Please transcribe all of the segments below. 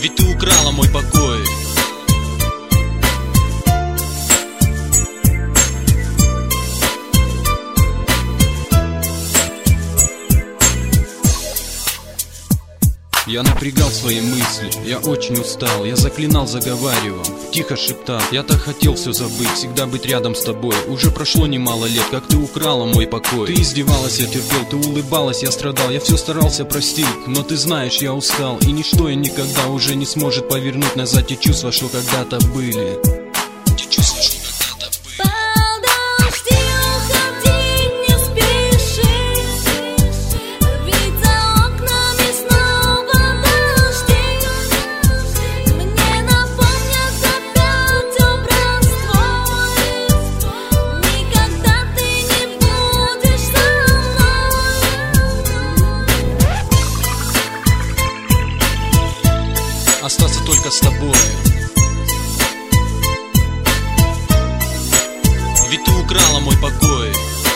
Ведь ты украла мой покой. Я напрягал свои мысли, я очень устал. Я заклинал, заговаривал, тихо шептал. Я так хотел все забыть, всегда быть рядом с тобой. Уже прошло немало лет, как ты украла мой покой. Ты издевалась, я терпел, ты улыбалась, я страдал. Я все старался простить, но ты знаешь, я устал. И ничто и никогда уже не сможет повернуть назад те чувства, что когда-то были. Те чувства, что когда-то были. Остаться только с тобой. Ведь ты украла мой покой.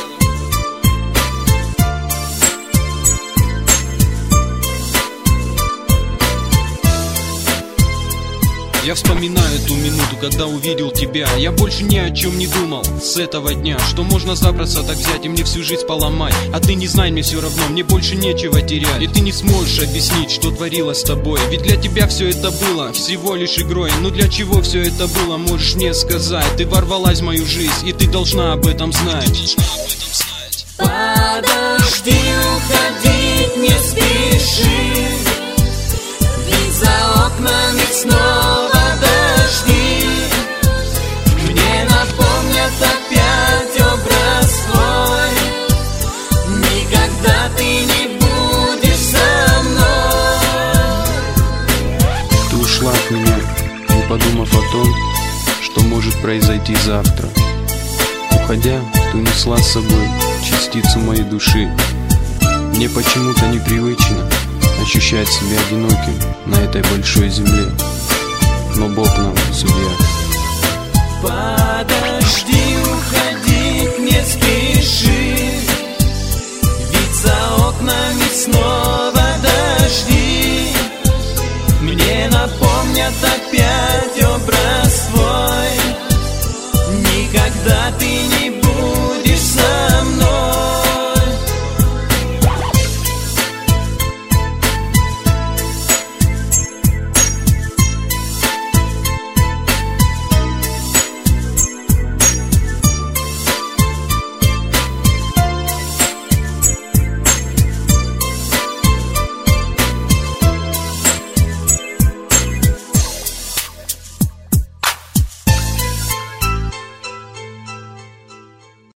Я вспоминаю ту минуту, когда увидел тебя. Я больше ни о чем не думал с этого дня, что можно запросто так взять и мне всю жизнь поломать. А ты не знай, мне все равно, мне больше нечего терять. И ты не сможешь объяснить, что творилось с тобой. Ведь для тебя все это было всего лишь игрой. Ну для чего все это было, можешь мне сказать? Ты ворвалась в мою жизнь, и ты должна об этом знать. Подожди, уходить не спеши, ведь за окнами снова дожди. Мне напомнят опять образ твой. Никогда ты не будешь со мной. Ты ушла от меня, не подумав о том, что может произойти завтра. Уходя, ты унесла с собой частицу моей души. Мне почему-то непривычно ощущать себя одиноким на этой большой земле, но Бог нам судья. Подожди, уходить не спеши, ведь за окнами снова дожди. Мне напомнят опять